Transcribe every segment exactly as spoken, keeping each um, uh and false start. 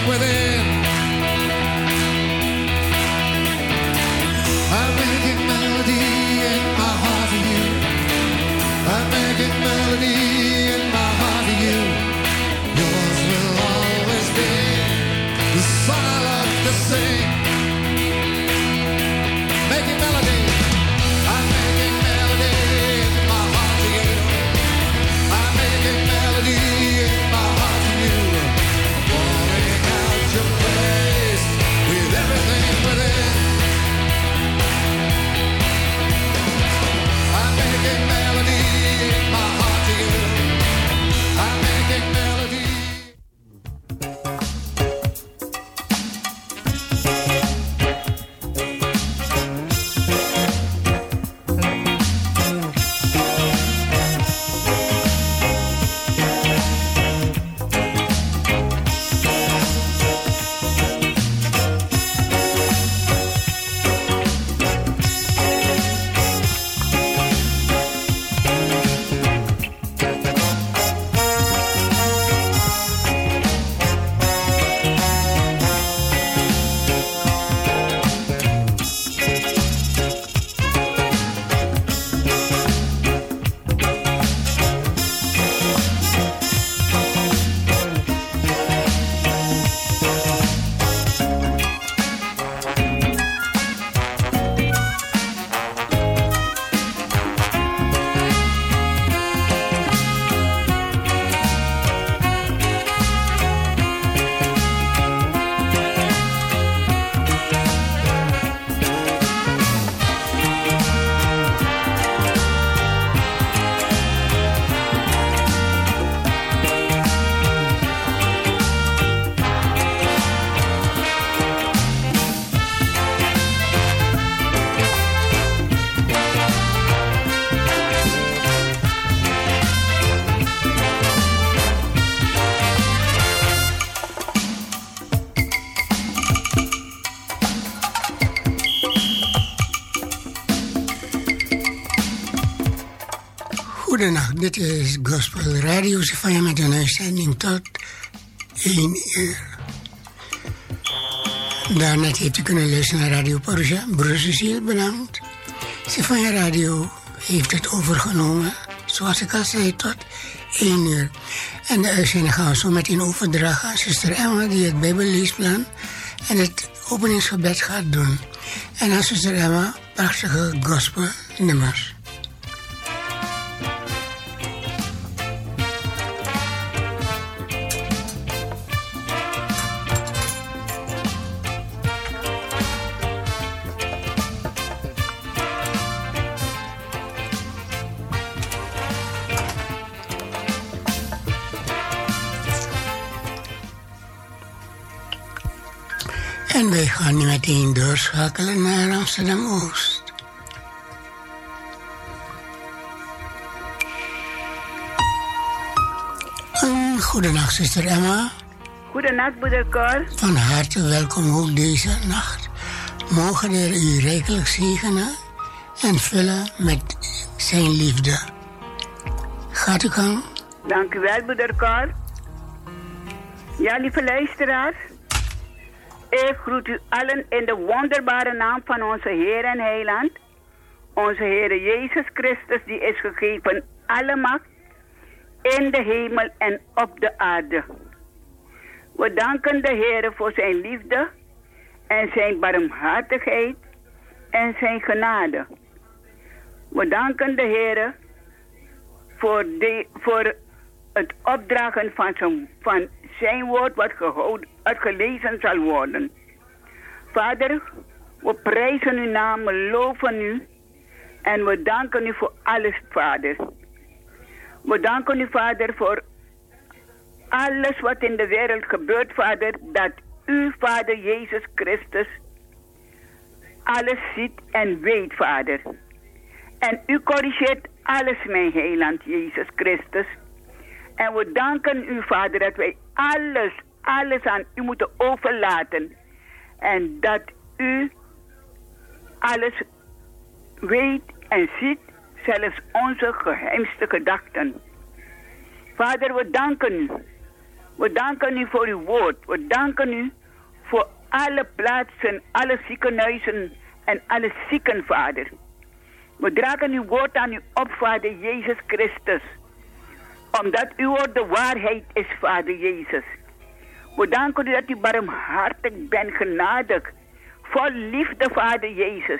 within. I'm making melody in my heart for you. I'm making melody in my heart for you. Yours will always be the song I love to sing. Making melody. I'm making melody in my heart for you. I'm making melody in my heart for you. Pouring out your praise with everything within. I'm making melody in my heart for you. I'm making melody. Goedenacht, dit is Gospel Radio Sefania met een uitzending tot één uur. Daarnet heeft u kunnen luisteren naar Radio Persia. Broer Cecile, bedankt. Sefania Radio heeft het overgenomen, zoals ik al zei, tot één uur. En de uitzending gaan we zo meteen overdragen aan zuster Emma, die het Bijbelleesplan en het openingsgebed gaat doen. En aan zuster Emma prachtige gospelnummers. En wij gaan nu meteen doorschakelen naar Amsterdam-Oost. Um, goedenacht, zuster Emma. Goedenacht, broeder Cor. Van harte welkom ook deze nacht. Mogen er u rijkelijk zegenen en vullen met zijn liefde. Gaat u gang. Dank u wel, broeder Cor. Ja, lieve luisteraars. Ik groet u allen in de wonderbare naam van onze Heer en Heiland. Onze Heer Jezus Christus, die is gegeven alle macht in de hemel en op de aarde. We danken de Heer voor zijn liefde en zijn barmhartigheid en zijn genade. We danken de Heer voor, de, voor het opdragen van zijn, van zijn woord wat gehouden, wat gelezen zal worden. Vader, we prijzen uw naam, we loven u en we danken u voor alles, Vader. We danken u, Vader, voor alles wat in de wereld gebeurt, Vader, dat u, Vader Jezus Christus, alles ziet en weet, Vader. En u corrigeert alles, mijn heiland, Jezus Christus. En we danken u, Vader, dat wij alles, alles aan u moeten overlaten. En dat u alles weet en ziet, zelfs onze geheimste gedachten. Vader, we danken u We danken u voor uw woord. We danken u voor alle plaatsen, alle ziekenhuizen en alle zieken, Vader. We dragen uw woord aan u op, Vader Jezus Christus. Omdat uw woord de waarheid is, Vader Jezus. We danken u dat u barmhartig bent, genadig. Vol liefde, Vader Jezus.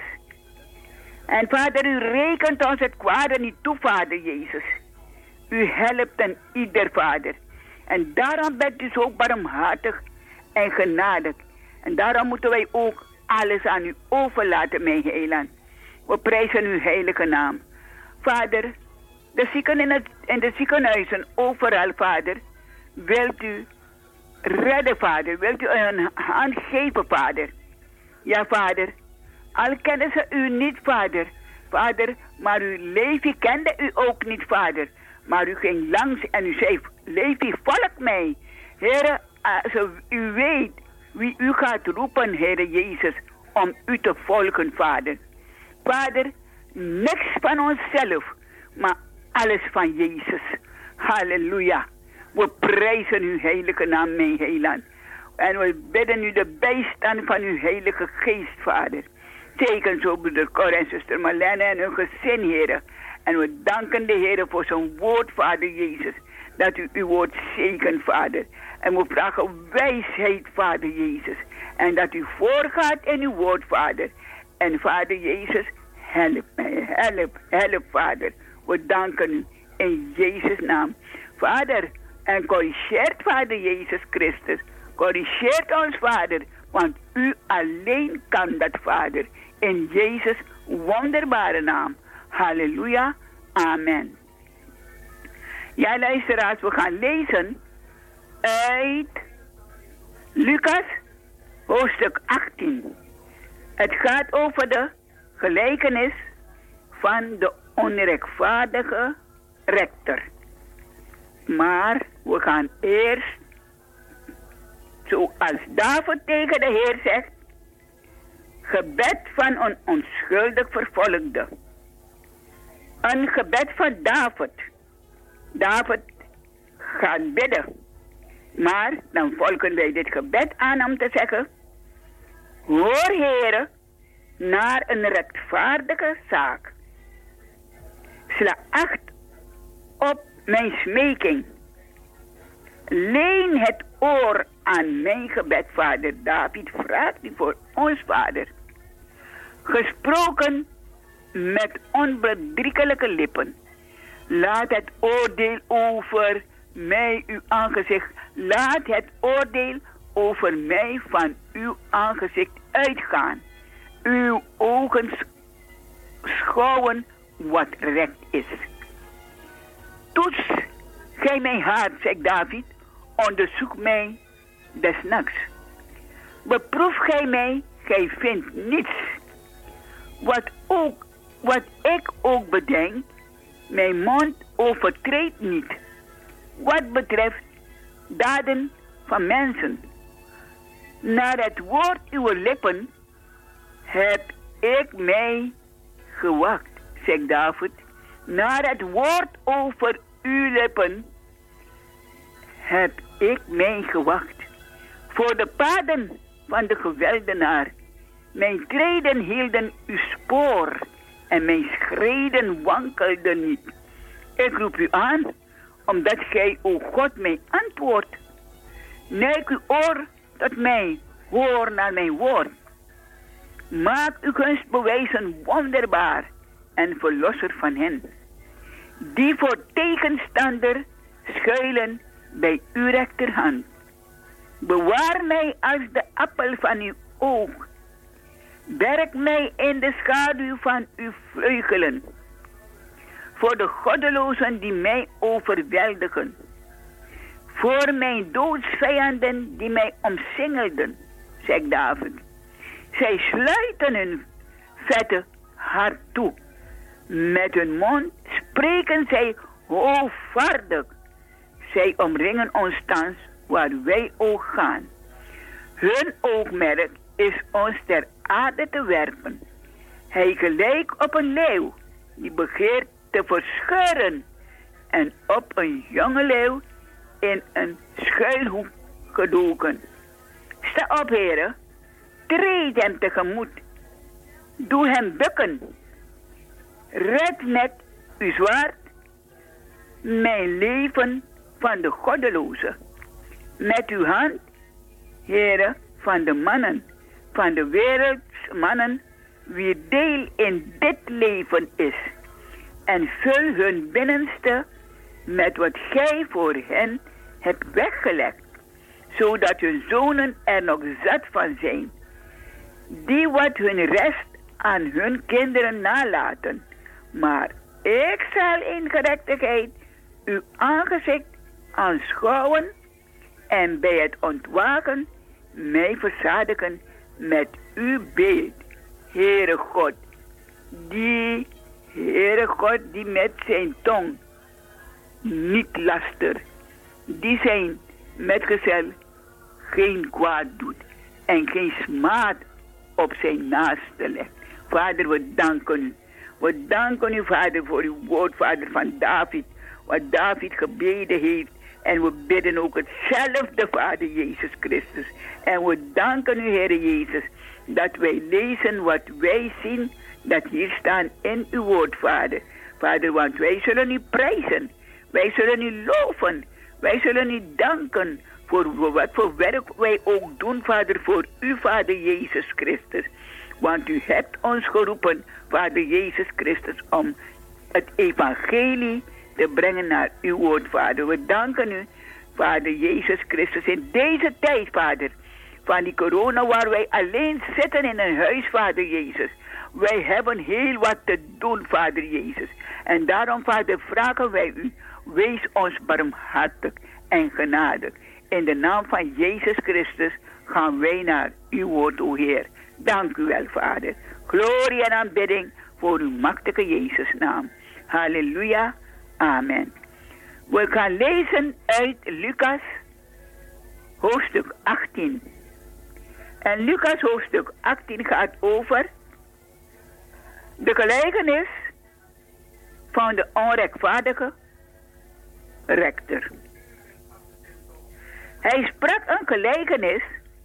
En Vader, u rekent ons het kwade niet toe, Vader Jezus. U helpt en ieder, Vader. En daarom bent u zo barmhartig en genadig. En daarom moeten wij ook alles aan u overlaten, mijn heiland. We prijzen uw heilige naam. Vader, de zieken in, het, in de ziekenhuizen, overal, Vader, wilt u redden, Vader. Wilt u een hand geven, Vader. Ja, Vader. Al kennen ze u niet, Vader. Vader, maar uw Levi kende u ook niet, Vader. Maar u ging langs en u zei, Levi, volg mij. Heere, als u weet wie u gaat roepen, Heere Jezus, om u te volgen, Vader. Vader, niks van onszelf, maar alles van Jezus. Halleluja. We prijzen uw heilige naam, mijn heiland. En we bidden u de bijstand van uw heilige geest, Vader. Teken zo broeder Cor en zuster Marlene en hun gezin, Heere. En we danken de Heere voor zijn woord, Vader Jezus. Dat u uw woord zegent, Vader. En we vragen wijsheid, Vader Jezus. En dat u voorgaat in uw woord, Vader. En Vader Jezus, help mij, help, help, Vader. We danken u in Jezus' naam. Vader, en corrigeert, Vader Jezus Christus. Corrigeert ons, Vader. Want u alleen kan dat, Vader. In Jezus' wonderbare naam. Halleluja. Amen. Ja, luisteraars, we gaan lezen uit Lucas, hoofdstuk achttien. Het gaat over de gelijkenis van de onrechtvaardige rechter. Maar we gaan eerst, zoals David tegen de Heer zegt, gebed van een onschuldig vervolgde. Een gebed van David. David gaat bidden. Maar dan volgen wij dit gebed aan om te zeggen: hoor, Heere, naar een rechtvaardige zaak. Sla acht op mijn smeking. Leen het oor aan mijn gebed, Vader. David vraagt u voor ons, Vader. Gesproken met onbedriegelijke lippen. Laat het oordeel over mij uw aangezicht. Laat het oordeel over mij van uw aangezicht uitgaan. Uw ogen schouwen wat recht is. Toets gij mijn hart, zegt David, onderzoek mij des nachts. Beproef gij mij, gij vindt niets. Wat, ook, wat ik ook bedenk, mijn mond overtreedt niet. Wat betreft daden van mensen. Naar het woord uw lippen heb ik mij gewacht, zegt David. Naar het woord over uw lippen heb ik mij gewacht. Voor de paden van de geweldenaar. Mijn treden hielden uw spoor en mijn schreden wankelden niet. Ik roep u aan, omdat gij, o God, mij antwoordt. Neig uw oor tot mij, hoor naar mijn woord. Maak uw gunstbewijzen wonderbaar en verlosser van hen, die voor tegenstander schuilen bij uw rechterhand. Bewaar mij als de appel van uw oog. Berg mij in de schaduw van uw vleugelen. Voor de goddelozen die mij overweldigen. Voor mijn doodsvijanden die mij omsingelden, zegt David. Zij sluiten hun vette hart toe. Met hun mond spreken zij hoogvaardig. Zij omringen ons thans waar wij ook gaan. Hun oogmerk is ons ter aarde te werpen. Hij gelijkt op een leeuw die begeert te verscheuren en op een jonge leeuw in een schuilhoek gedoken. Sta op, heren, treed hem tegemoet. Doe hem bukken. Red met uw zwaard mijn leven van de goddeloze. Met uw hand, heren, van de mannen, van de wereldsmannen, wie deel in dit leven is. En vul hun binnenste met wat gij voor hen hebt weggelegd, zodat hun zonen er nog zat van zijn, die wat hun rest aan hun kinderen nalaten. Maar ik zal in gerechtigheid uw aangezicht aanschouwen en bij het ontwaken mij verzadigen met uw beeld, Heere God, die, Heere God, die met zijn tong niet laster, die zijn metgezel geen kwaad doet en geen smaad op zijn naaste legt. Vader, we danken u. We danken u, Vader, voor uw woord, Vader, van David, wat David gebeden heeft. En we bidden ook hetzelfde, Vader Jezus Christus. En we danken u, Heer Jezus, dat wij lezen wat wij zien, dat hier staan in uw woord, Vader. Vader, want wij zullen u prijzen. Wij zullen u loven. Wij zullen u danken voor wat voor werk wij ook doen, Vader, voor u, Vader Jezus Christus. Want u hebt ons geroepen, Vader Jezus Christus, om het evangelie te brengen naar uw woord, Vader. We danken u, Vader Jezus Christus, in deze tijd, Vader, van die corona, waar wij alleen zitten in een huis, Vader Jezus. Wij hebben heel wat te doen, Vader Jezus. En daarom, Vader, vragen wij u, wees ons barmhartig en genadig. In de naam van Jezus Christus gaan wij naar uw woord, o Heer. Dank u wel, Vader. Glorie en aanbidding voor uw machtige Jezus' naam. Halleluja. Amen. We gaan lezen uit Lucas, hoofdstuk achttien. En Lucas, hoofdstuk achttien, gaat over de gelijkenis van de onrechtvaardige rechter. Hij sprak een gelijkenis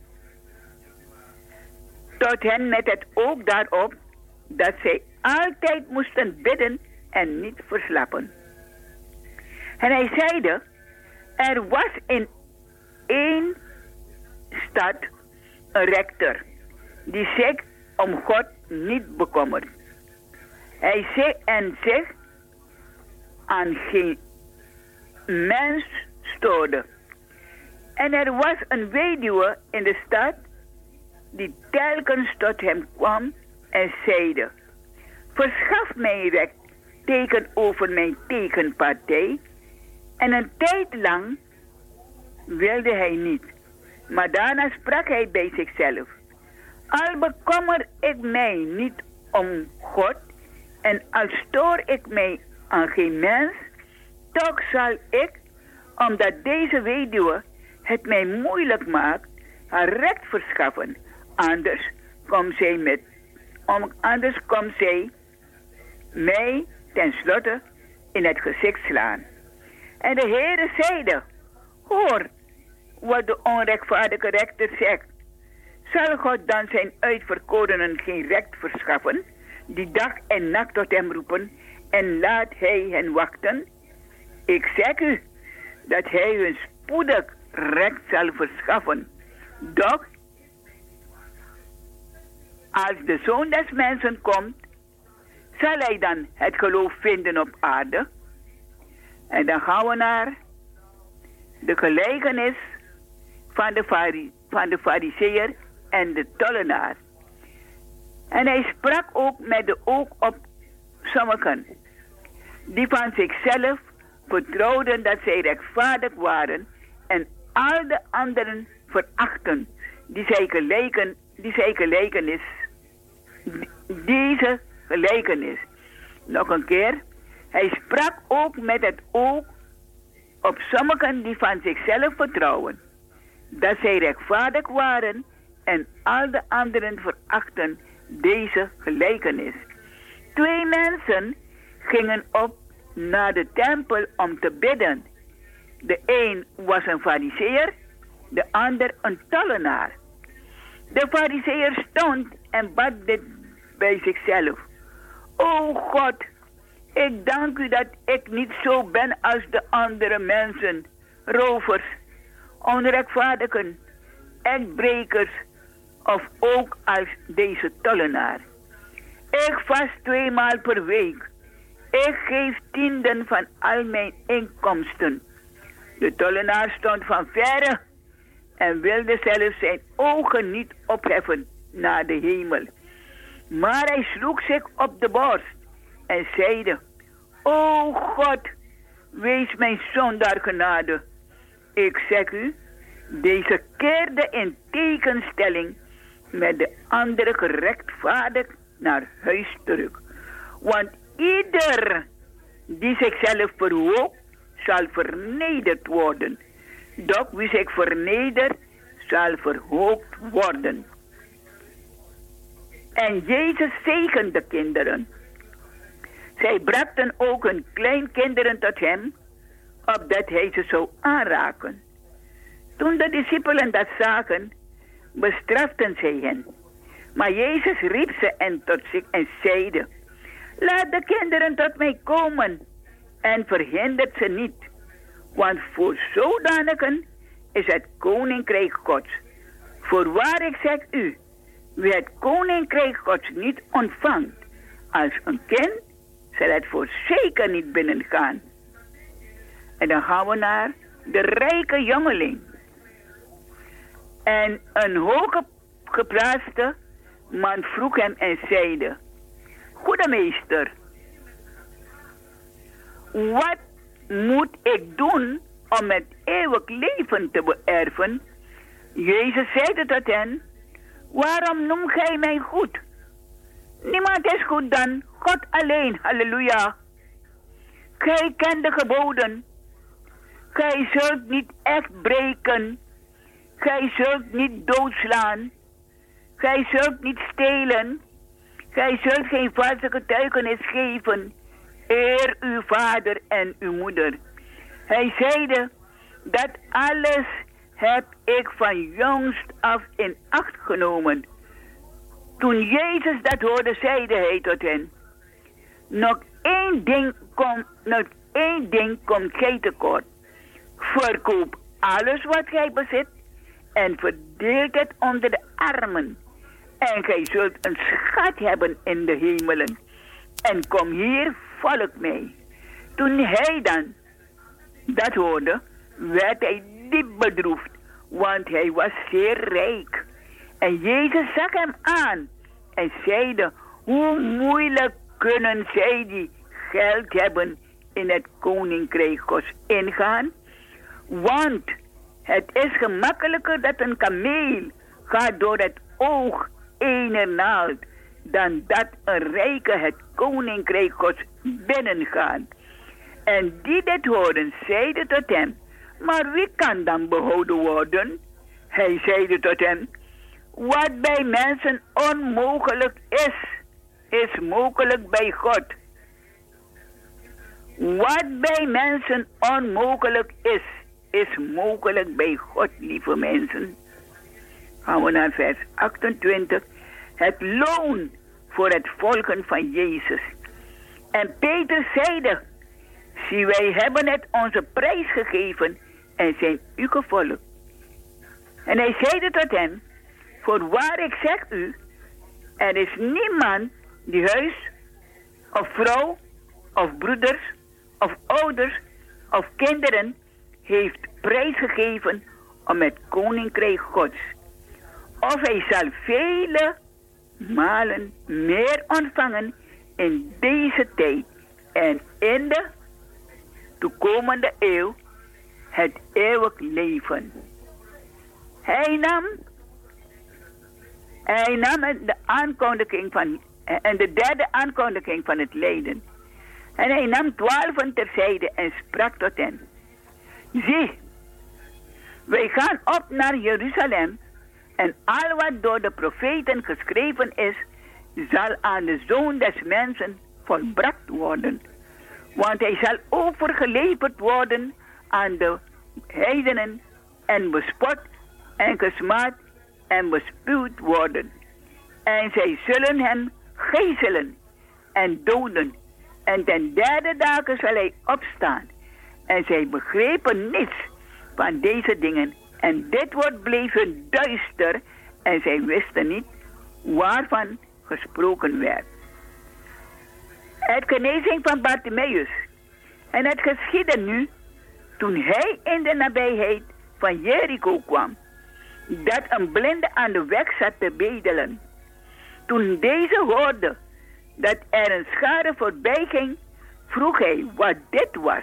tot hen met het oog daarop dat zij altijd moesten bidden en niet verslappen. En hij zeide, er was in één stad een rechter die zich om God niet bekommert. Hij zei en zich aan geen mens stoorde. En er was een weduwe in de stad die telkens tot hem kwam en zeide, verschaf mij recht tegenover mijn tegenpartij. En een tijd lang wilde hij niet. Maar daarna sprak hij bij zichzelf, al bekommer ik mij niet om God en al stoor ik mij aan geen mens, toch zal ik, omdat deze weduwe het mij moeilijk maakt, haar recht verschaffen. Anders komt zij met, om, anders komt zij mij tenslotte in het gezicht slaan. En de Heere zeide, hoor wat de onrechtvaardige rechter zegt. Zal God dan zijn uitverkorenen geen recht verschaffen, die dag en nacht tot hem roepen, en laat hij hen wachten? Ik zeg u, dat hij hun spoedig recht zal verschaffen. Doch, als de Zoon des Mensen komt, zal hij dan het geloof vinden op aarde? En dan gaan we naar de gelijkenis van de, fari- van de fariseer en de tollenaar. En hij sprak ook met de oog op sommigen, die van zichzelf vertrouwden dat zij rechtvaardig waren en al de anderen verachten, die zij gelijken, die zij gelijkenis, deze gelijkenis. Nog een keer. Hij sprak ook met het oog op sommigen die van zichzelf vertrouwen, dat zij rechtvaardig waren en al de anderen verachten deze gelijkenis. Twee mensen gingen op naar de tempel om te bidden. De een was een fariseer, de ander een tollenaar. De fariseer stond en bad dit bij zichzelf. O God, ik dank u dat ik niet zo ben als de andere mensen, rovers, onrechtvaardigen, echtbrekers of ook als deze tollenaar. Ik vast tweemaal per week. Ik geef tienden van al mijn inkomsten. De tollenaar stond van verre en wilde zelfs zijn ogen niet opheffen naar de hemel. Maar hij sloeg zich op de borst en zeide: O God, wees mijn zondaar genade. Ik zeg u, deze keerde in tegenstelling met de andere gerechtvaardigd naar huis terug. Want ieder die zichzelf verhoogt, zal vernederd worden. Doch wie zich vernedert, zal verhoogd worden. En Jezus zegende de kinderen. Zij brachten ook hun kleinkinderen tot hem, opdat hij ze zou aanraken. Toen de discipelen dat zagen, bestraften zij hen. Maar Jezus riep ze en tot zich en zeide: Laat de kinderen tot mij komen en verhindert ze niet. Want voor zodanigen is het koninkrijk Gods. Voorwaar ik zeg u, wie het koninkrijk Gods niet ontvangt als een kind, zal het voorzeker niet binnengaan. En dan gaan we naar de rijke jongeling. En een hooggeplaatste man vroeg hem en zeide: Goede meester, wat moet ik doen om het eeuwig leven te beërven? Jezus zeide tot hen: Waarom noemt gij mij goed? Niemand is goed dan God alleen, halleluja. Gij kent de geboden. Gij zult niet echt breken. Gij zult niet doodslaan. Gij zult niet stelen. Gij zult geen valse getuigenis geven. Eer uw vader en uw moeder. Hij zeide: Dat alles heb ik van jongst af in acht genomen. Toen Jezus dat hoorde, zeide hij tot hen: Nog één ding komt, nog één ding komt gij tekort. Verkoop alles wat gij bezit en verdeelt het onder de armen. En gij zult een schat hebben in de hemelen. En kom hier, volg mij. Toen hij dan dat hoorde, werd hij diep bedroefd, want hij was zeer rijk. En Jezus zag hem aan en zeide: Hoe moeilijk kunnen zij die geld hebben in het koninkrijk Gods ingaan? Want het is gemakkelijker dat een kameel gaat door het oog ene naald, dan dat een rijke het koninkrijk Gods binnengaat. En die dit hoorden, zeiden tot hem: Maar wie kan dan behouden worden? Hij zeide tot hem: Wat bij mensen onmogelijk is, is mogelijk bij God. Wat bij mensen onmogelijk is, is mogelijk bij God, lieve mensen. Gaan we naar vers achtentwintig. Het loon voor het volgen van Jezus. En Peter zeide: Zie, wij hebben het onze prijs gegeven en zijn u gevolgd. En hij zeide tot hen: Voorwaar ik zeg u, er is niemand die huis, of vrouw, of broeders, of ouders, of kinderen heeft prijsgegeven om het koninkrijk Gods. Of hij zal vele malen meer ontvangen in deze tijd en in de toekomende eeuw het eeuwig leven. Hij nam, hij nam de aankondiging van, en de derde aankondiging van het lijden. En hij nam twaalfen terzijde en sprak tot hen: Zie, wij gaan op naar Jeruzalem, en al wat door de profeten geschreven is, zal aan de Zoon des Mensen volbracht worden. Want hij zal overgeleverd worden aan de heidenen en bespot en gesmaad en bespuwd worden. En zij zullen hem gegezelen en doden. En ten derde dagen zal hij opstaan. En zij begrepen niets van deze dingen. En dit woord bleef hun duister. En zij wisten niet waarvan gesproken werd. Het genezing van Bartimaeus. En het geschiedde nu, toen hij in de nabijheid van Jericho kwam, dat een blinde aan de weg zat te bedelen. Toen deze hoorde dat er een schare voorbij ging, vroeg hij wat dit was.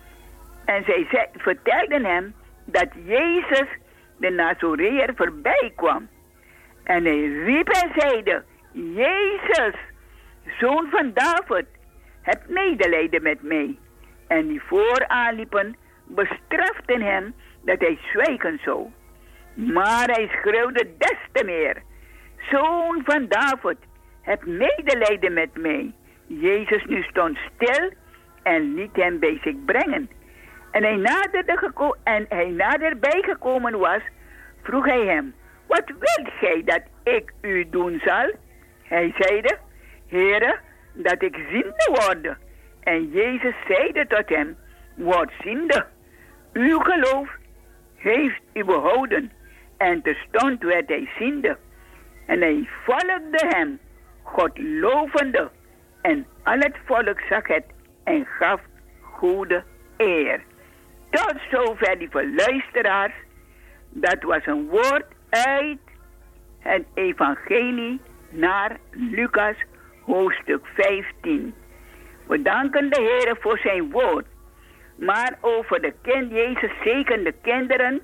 En zij zei, vertelden hem dat Jezus de Nazoreër voorbij kwam. En hij riep en zeide, Jezus, zoon van David, heb medelijden met mij. En die vooraan bestraften hem dat hij zwijgen zou. Maar hij schreeuwde des te meer, Zoon van David, heb medelijden met mij. Jezus nu stond stil en liet hem bij zich brengen. En hij naderde geko- en hij naderbij gekomen was, vroeg hij hem, wat wilt gij dat ik u doen zal? Hij zeide, Heere, dat ik ziende worde. En Jezus zeide tot hem, word ziende. Uw geloof heeft u behouden. En terstond werd hij ziende. En hij volgde hem, God lovende. En al het volk zag het en gaf goede eer. Tot zover, lieve luisteraars. Dat was een woord uit het evangelie naar Lucas, hoofdstuk vijftien. We danken de Heer voor zijn woord. Maar over de kind, Jezus zegende kinderen,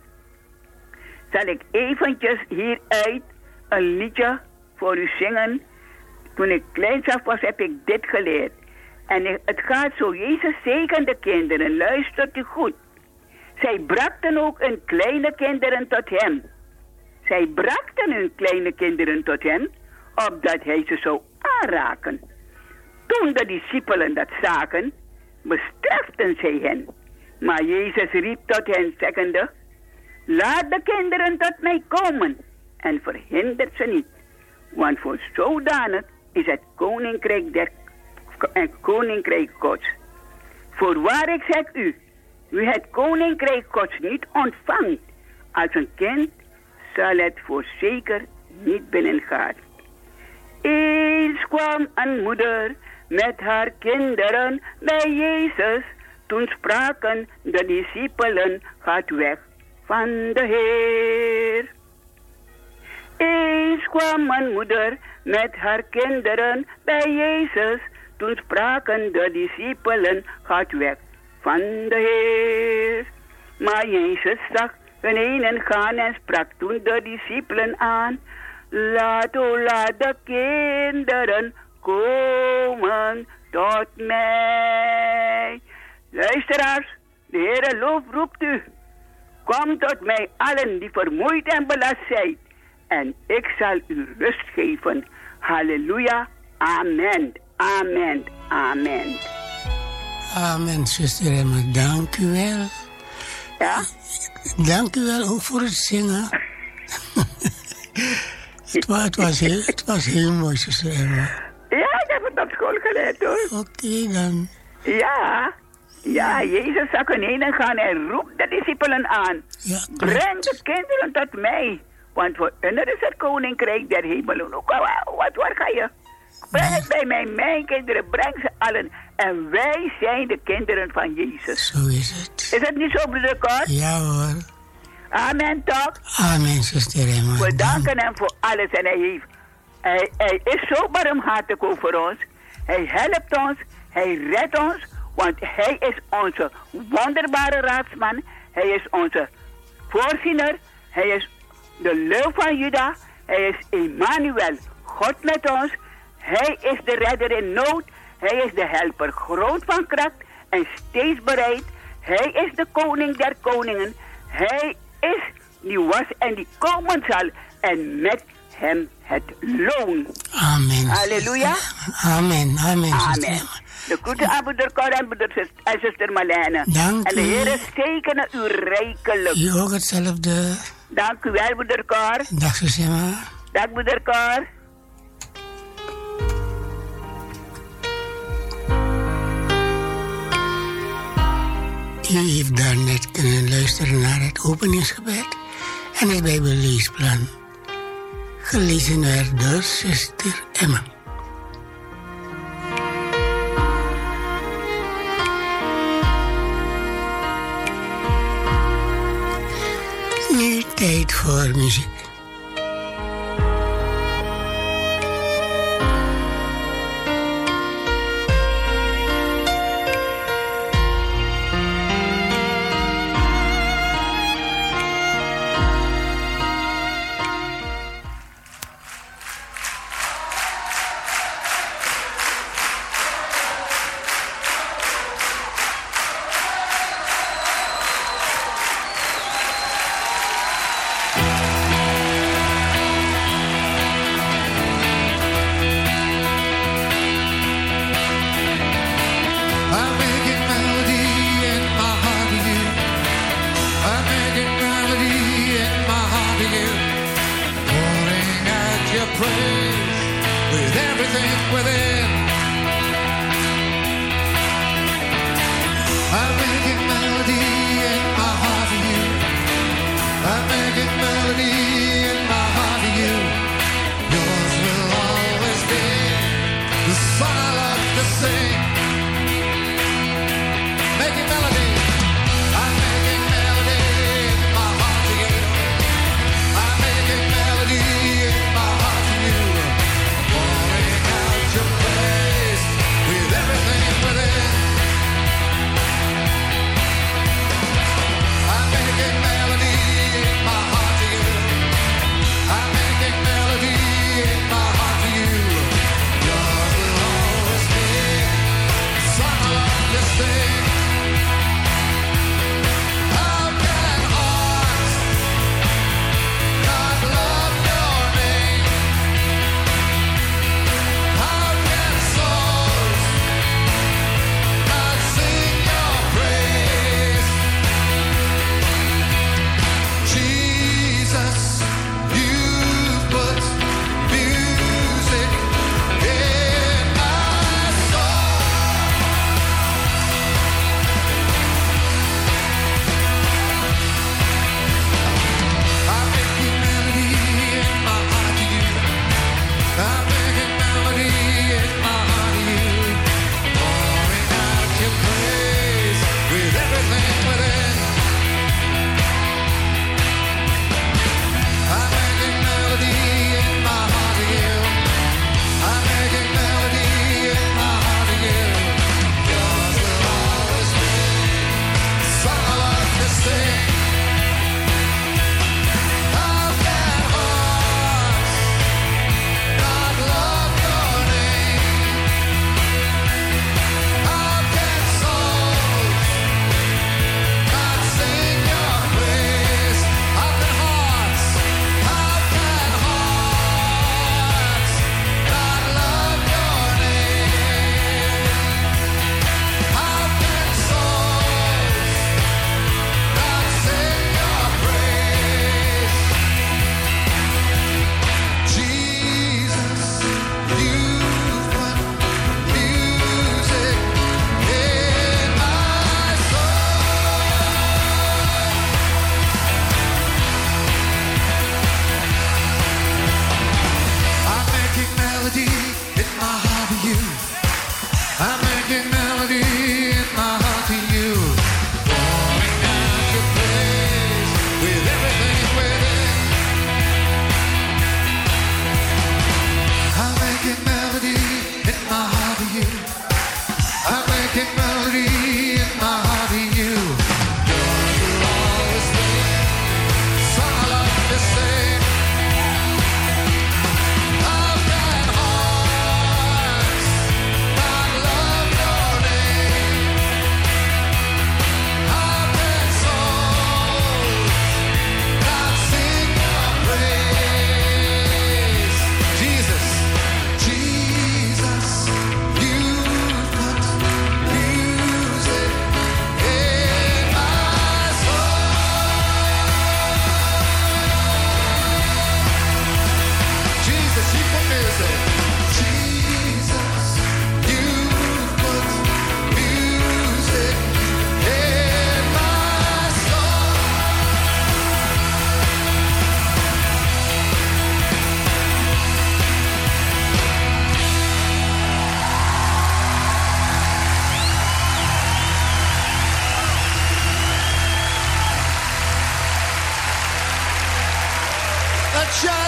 zal ik eventjes hieruit een liedje voor u zingen. Toen ik kleins af was, heb ik dit geleerd. En het gaat zo, Jezus zegende kinderen, luistert u goed. Zij brachten ook hun kleine kinderen tot hem. Zij brachten hun kleine kinderen tot hem, opdat hij ze zou aanraken. Toen de discipelen dat zagen, bestraften zij hen. Maar Jezus riep tot hen, zeggende, laat de kinderen tot mij komen en verhindert ze niet. Want voor zodanig is het koninkrijk der en koninkrijk Gods. Voorwaar ik zeg u, wie het koninkrijk Gods niet ontvangt als een kind, zal het voorzeker niet binnengaan. Eens kwam een moeder met haar kinderen bij Jezus. Toen spraken de discipelen, gaat weg van de Heer. Eens kwam een moeder met haar kinderen bij Jezus. Toen spraken de discipelen, gaat weg van de Heer. Maar Jezus zag hun enen gaan en sprak toen de discipelen aan. Laat, o laat de kinderen komen tot mij. Luisteraars, de Heere loof roept u. Kom tot mij allen die vermoeid en belast zijn. En ik zal u rust geven. Halleluja. Amen. Amen. Amen. Amen, zuster Emma. Dank u wel. Ja? Dank u wel ook voor het zingen. het, was, het, was heel, het was heel mooi, zuster Emma. Ja, ik heb het op school geleerd hoor. Oké okay, dan. Ja. Ja, Jezus zag hun heen gaan en roept de discipelen aan. Ja, breng de kinderen tot mij. Want voor hen is het koninkrijk der hemelen. Wat, waar ga je? Breng het bij mij, mijn kinderen, breng ze allen. En wij zijn de kinderen van Jezus. Zo is het. Is het niet zo, broeder Kort? Ja hoor. Amen, toch? Amen, zuster Emma. We danken hem voor alles en hij heeft. Hij, hij is zo barmhartig over ons. Hij helpt ons, hij redt ons. Want hij is onze wonderbare raadsman. Hij is onze voorziener. Hij is de leeuw van Juda. Hij is Emmanuel, God met ons. Hij is de redder in nood. Hij is de helper, groot van kracht en steeds bereid. Hij is de koning der koningen. Hij is die was en die komen zal. En met hem het loon. Amen. Halleluja. Amen. Amen. Amen. De groeten aan moeder Cor en moeder en zuster Marlijne. Dank En de u. Heer zegene u rijkelijk. U ook hetzelfde. Dank u wel, moeder Cor. Dag Susema. Dag, moeder Cor. U heeft daarnet kunnen luisteren naar het openingsgebed en het Bijbelleesplan. Gelezen werd door zuster Emma. Nu tijd voor muziek. Making melody in my heart to you.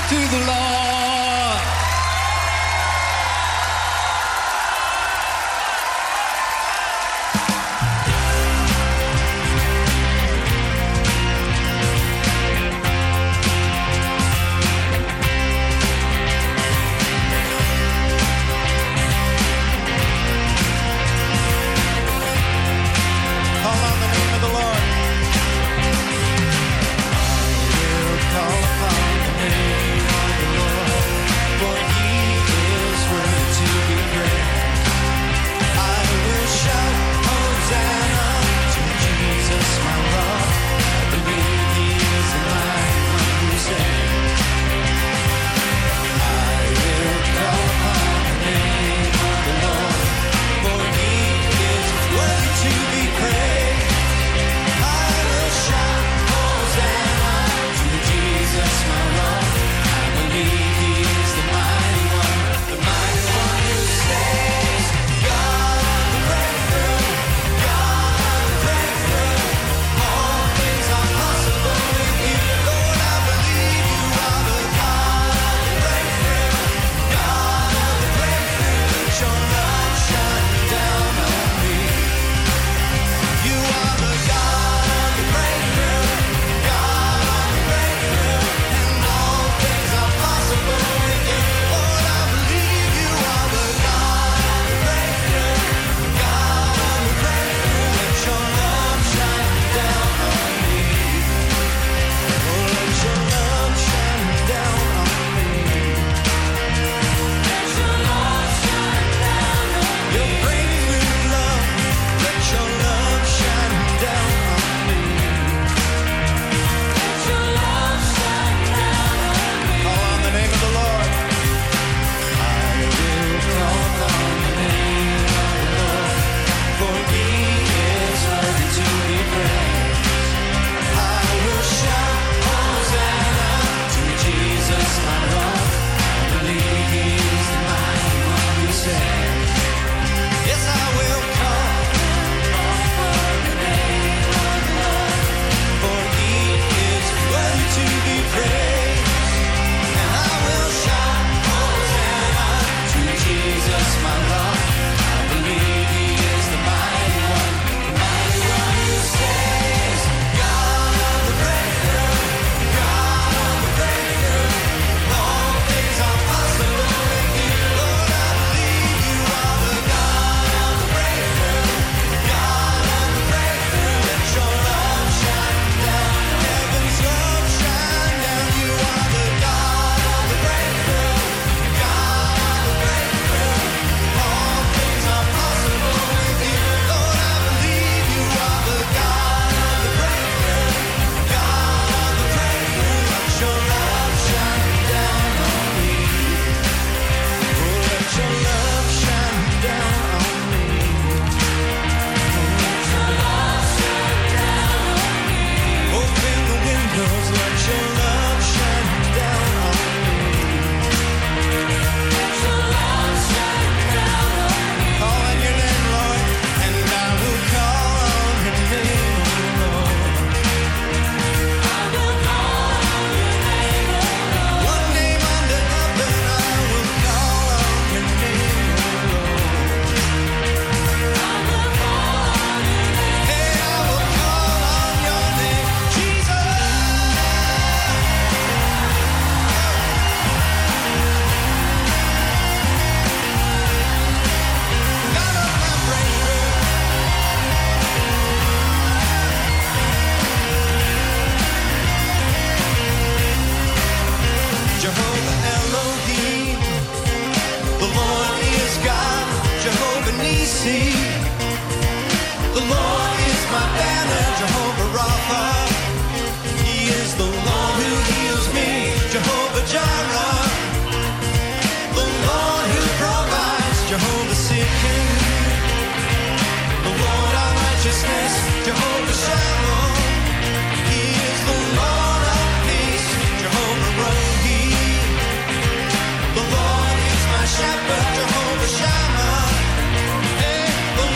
to the Lord. Call on the name of the Lord. I will call upon the name of the Lord, for He is worthy to be praised. I will shout Hosanna to Jesus, my rock. I believe He is the mighty one who saves. I will call upon the name of the Lord, for He is worthy to be praised. I will shout Hosanna to Jesus, my rock. I believe He is the mighty one, the mighty one who saves. God of the breakthrough, God of the breakthrough. All things are possible with You, Lord. I believe You are the God of the breakthrough, God of the breakthrough. Let Your love shine down on me. You are the God of the breakthrough, God of the breakthrough, and all things are possible with You, Lord. I believe You are the God of the breakthrough, God of the breakthrough. Let Your love shine down on me. Oh, let Your love shine down on me. Let Your love shine down on me. Your breakthrough love, let Your love shine down on me. Let Your love shine down on me. Call on the name of the Lord. I will call on the name of the Lord, for He is worthy to be praised. I will shout Hosanna to Jesus, my rock. I believe He is the mighty one who saves. Yes, I will call on the name of the Lord, for He is worthy to be praised. And I will shout Hosanna to Jesus, my rock. I believe He is the mighty one, the mighty one who saves. God of the breakthrough, God of the breakthrough. All things are possible with You, Lord. I believe You are the God of the breakthrough, God of the breakthrough. Let Your love shine down, heaven's love shine down. You are the God of the breakthrough, God of the breakthrough. All things are possible with You, Lord. I believe You are the God of the breakthrough, God of the breakthrough. Let Your love shine down on me. Oh, let Your love shine down on me. Let Your love shine down on me. Open the windows, let Your love shine down on me. Let Your love shine down on me. Call on Your name, Lord, and I will call on Your name, oh Lord. I will call on Your name, oh Lord. One name under heaven, I will call on Your name, oh Lord. I will call on Your name. Hey, I will call on Your name, Jesus. God of my breakthrough. Jehovah Elohim, the Lord is God. Jehovah Nissi, the Lord is my banner. Jehovah Rapha, He is the Lord who heals me. Jehovah Jireh, the Lord who provides. Jehovah Sikkenu, the Lord our righteousness. Jehovah Shalom, He is the Lord of peace. Jehovah Rohi, the Lord is my shepherd. Jehovah Shammah, hey, the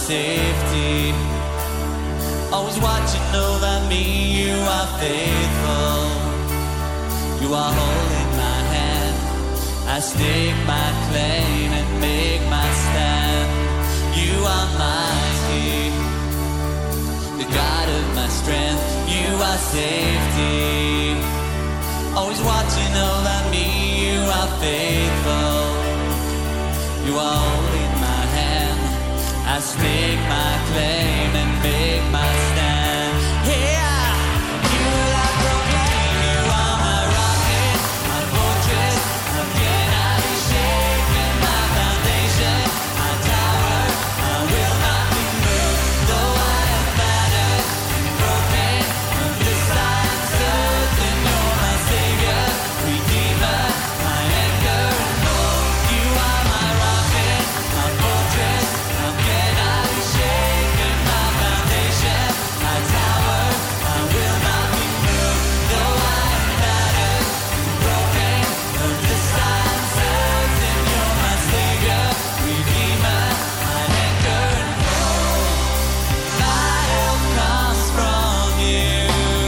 safety. Always watching over me, you are faithful. You are holding my hand. I stake my claim and make my stand. You are mighty, the God of my strength. You are safety. Always watching over me, you are faithful. You are holding my hand. I stake my claim and make my stand. Yeah, you are broken. You are my rocket, my fortress. I cannot be shaken. My foundation, my tower. I will not be moved. Though I am battered and broken, on this side I'm certain you're my savior, redeemer, my anchor and hope. You are my rocket, my fortress. I cannot be shaken. My foundation, my tower. I will not be moved. Though I am battered and broken, on this side I'm certain you're my savior, redeemer, my anchor and hope. My help comes from you.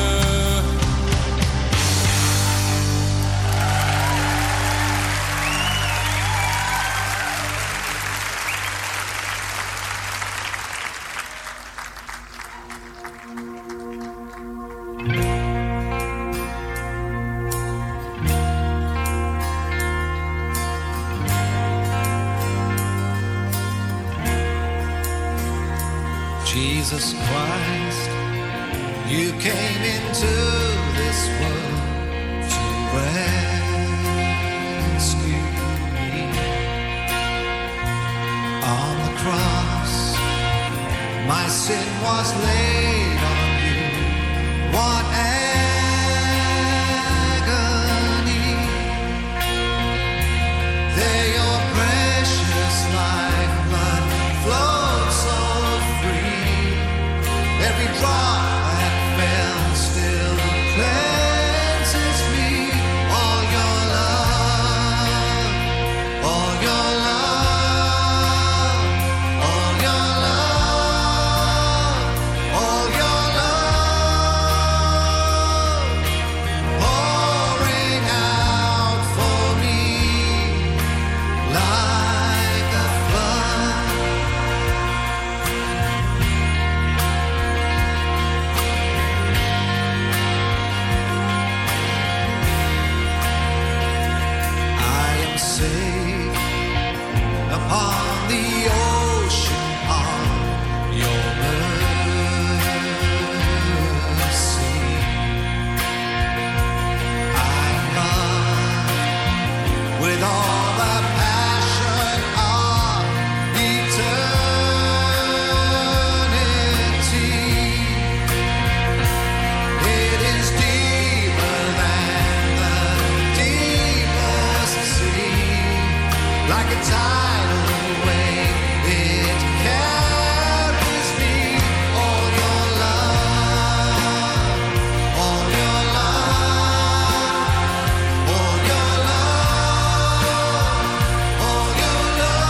Jesus Christ, you came into this world to rescue me. On the cross, my sin was laid on you. What agony! There your precious lifeblood flowed so free. Every drop that fell still cleanses me. All your love, all your love, all your love, all your love, pouring out for me like a flood. I am safe upon the ocean of your mercy. I'm loved with all the passion of eternity. It is deeper than the deepest sea. Like a tidal wave, it carries me. All your love, all your love, all your love, all your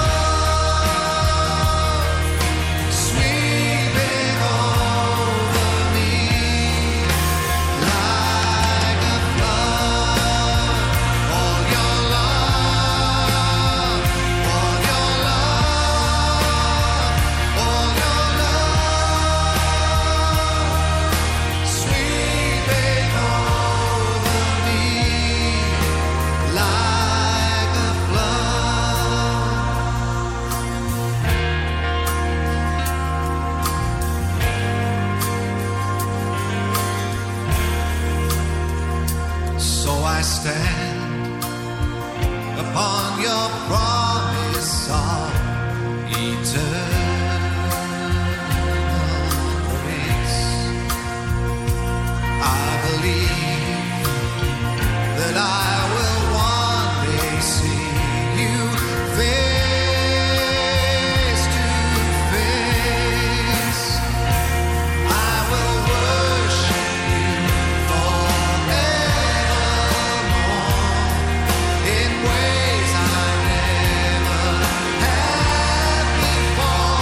love, sweeping over me like a flood. All your love, all your love, all your love, sweeping over me like a flood. So I stand upon your promise of eternal grace. I believe that I will one day see you face to face. I will worship you forevermore in ways I never have before.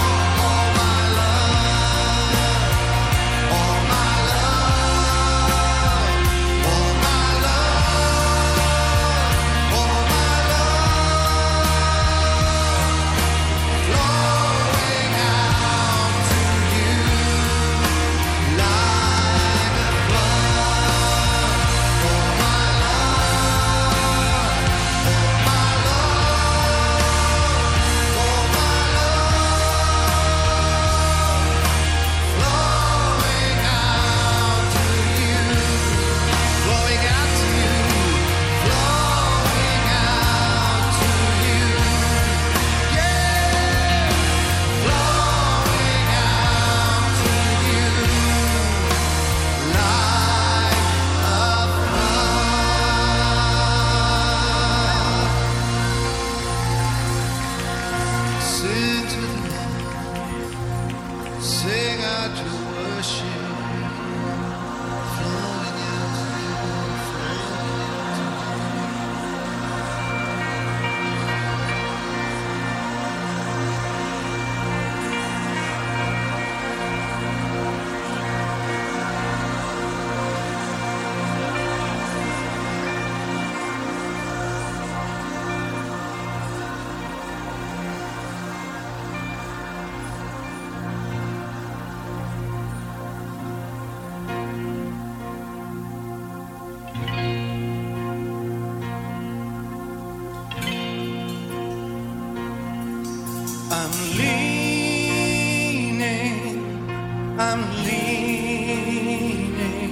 leaning,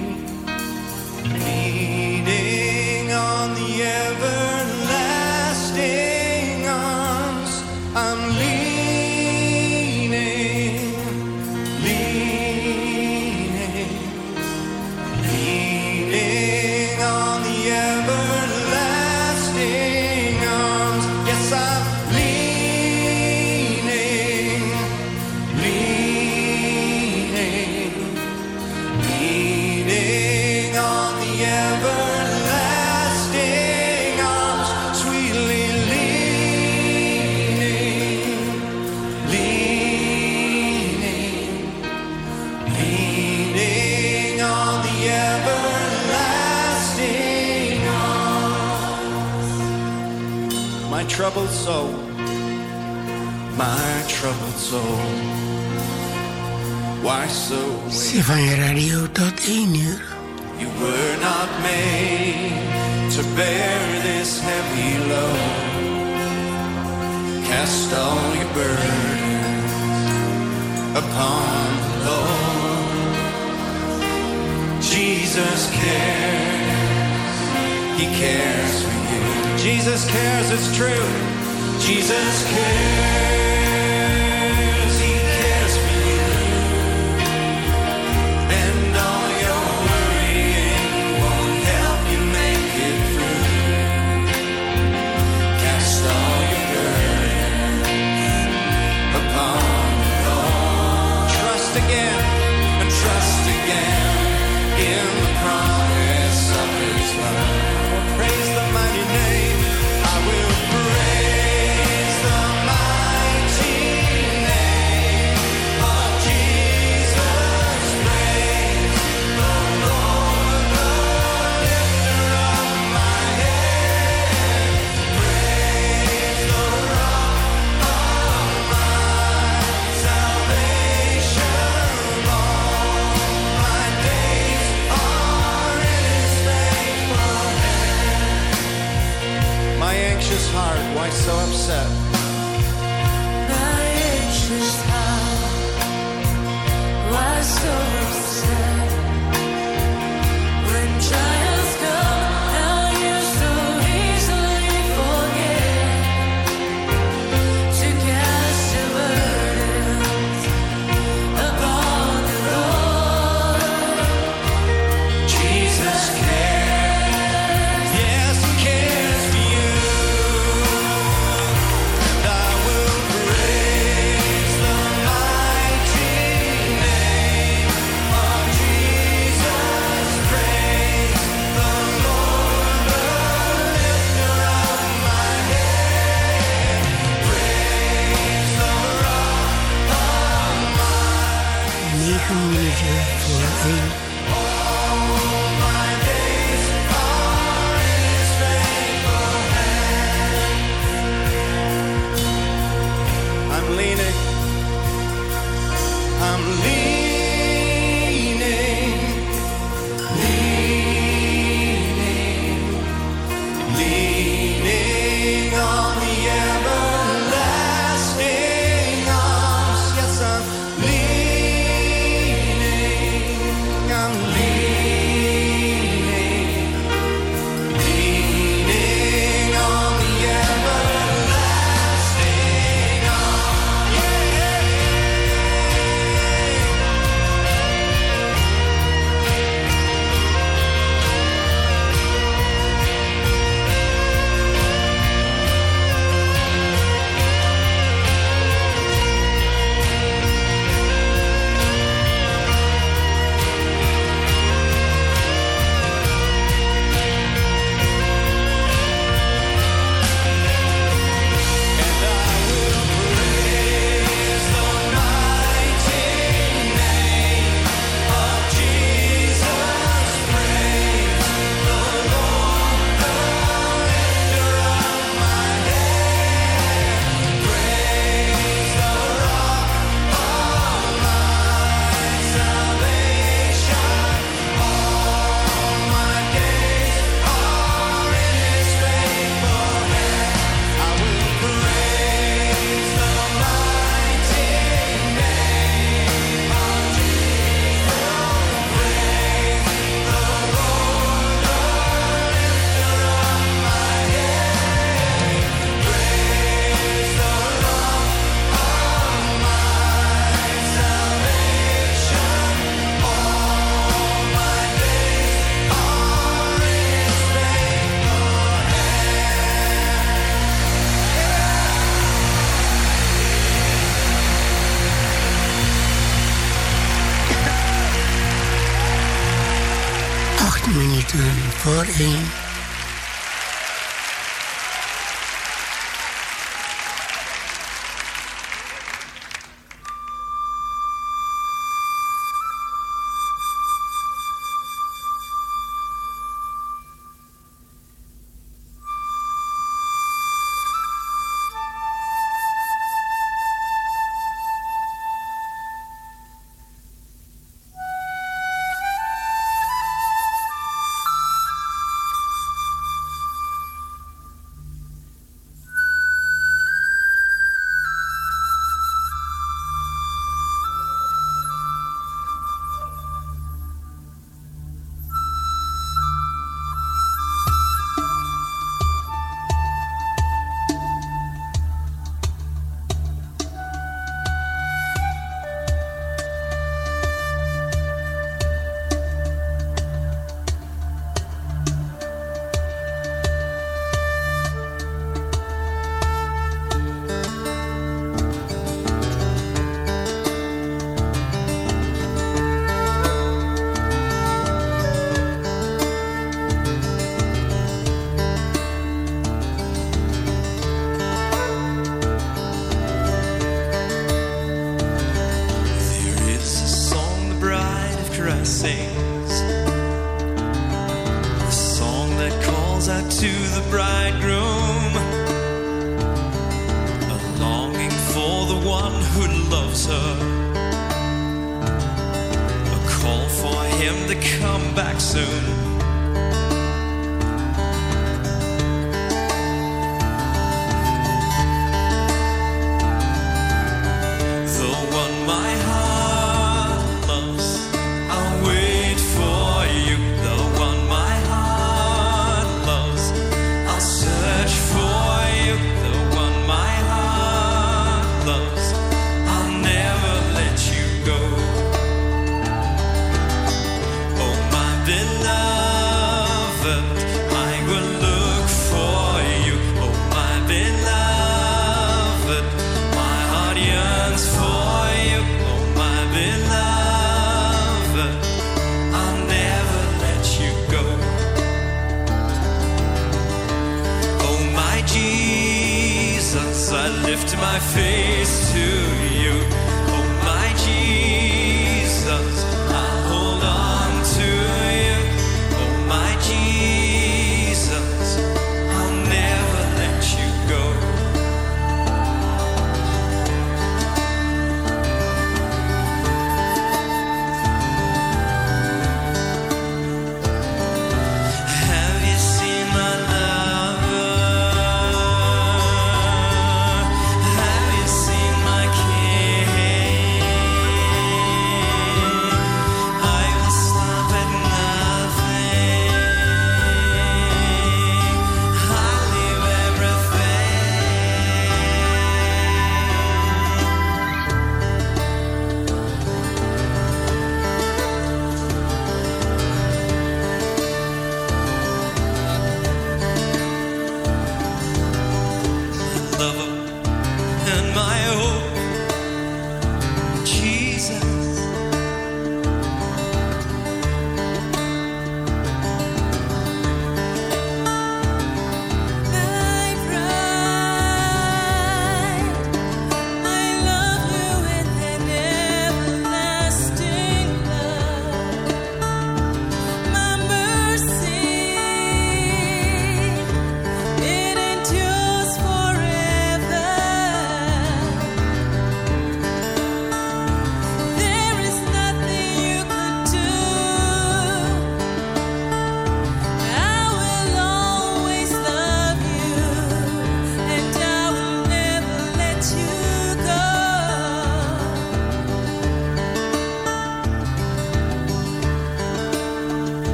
leaning on the everlasting arms. I'm leaning, leaning, leaning on the everlasting arms. Yes, I'm leaning, leaning, leaning on the everlasting arms. Sweetly leaning, leaning, leaning on the everlasting arms. My troubled soul, my troubled soul, why so wait? Stefania Radio tot één uur. You were not made to bear this heavy load. Cast all your burdens upon the Lord. Jesus cares, He cares for you. Jesus cares, it's true. Jesus cares, He cares for you. And all your worrying won't help you make it through. Cast all your burdens upon the Lord. Trust again and trust again in the promise of His love. Oh, praise the mighty name. I will praise the mighty name of Jesus. Praise the Lord, the lifter of my head. Praise the rock of my salvation. All my days are in His faithful hand. My anxious heart, why so upset? My anxious heart, why so upset? When trials come, how you so easily forget to cast your burdens upon the Lord. Jesus cares, yes, He cares for you. And I will praise the mighty name of Jesus. Praise the Lord, the lifter of my head. Praise the rock of my negen minuten voor één. my days are in His faithful hand. I'm leaning, I'm leaning, leaning, leaning on the everlasting arms. Yes, I'm leaning, I'm minuten voor één. My face